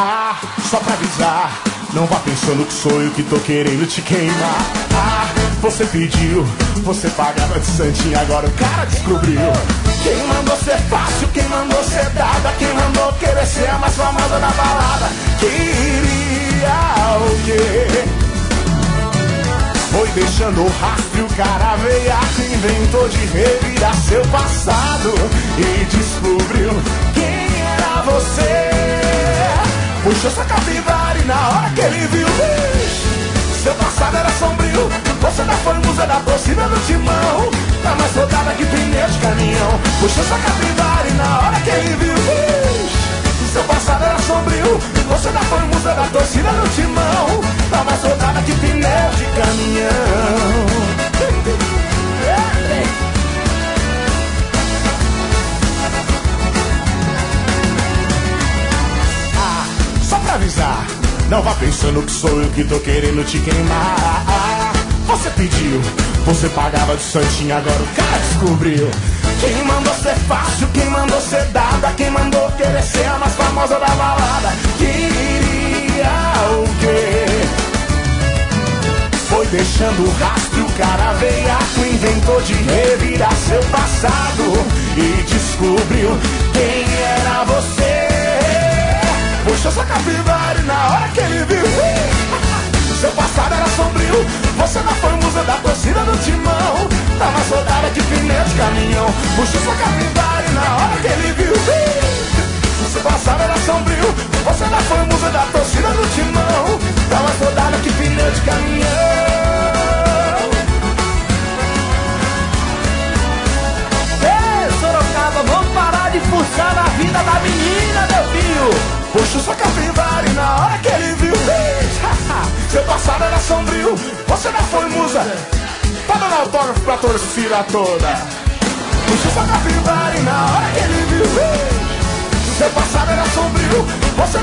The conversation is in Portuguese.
Ah, só pra avisar, não vá pensando que sou eu que tô querendo te queimar. Ah, você pediu, você pagava de santinho, agora o cara descobriu. Quem mandou ser fácil, quem mandou ser dada, quem mandou querer ser a mais famosa da balada. Queria o quê? Foi deixando o rastro e o cara veiaco inventou de revirar seu passado e descobriu quem era você. Puxou sua capivara e na hora que ele viu, seu passado era sombrio. Você da foi musa da torcida do timão, tá mais rodada que pneu de caminhão. Puxou sua capivara e na hora que ele viu, seu passado era sombrio. Você da foi musa da torcida do timão, tá mais rodada que pneu de caminhão. Só pra avisar, não vá pensando que sou eu que tô querendo te queimar. Você pediu, você pagava de santinho, agora o cara descobriu. Quem mandou ser fácil, quem mandou ser dada, quem mandou querer ser a mais famosa da balada. Queria o quê? Foi deixando o rastro e o cara veiaco inventou de revirar seu passado e descobriu quem era você. Puxou sua capivara e na hora que ele viu, seu passado era sombrio. Você não foi musa da torcida do timão, tá mais rodada que pneu de caminhão. Puxou sua capivara e na hora que ele viu, seu passado era sombrio. Você não foi musa da torcida do timão, tá mais rodada que pneu de caminhão. Ei, Sorocaba, vamos parar de fuçar na vida da menina, meu filho. Puxou sua capivara e na hora que ele viu, seu passado era sombrio. Você não foi musa pra dar autógrafo pra torcida toda. Puxou sua capivara e na hora que ele viu, seu passado era sombrio. Você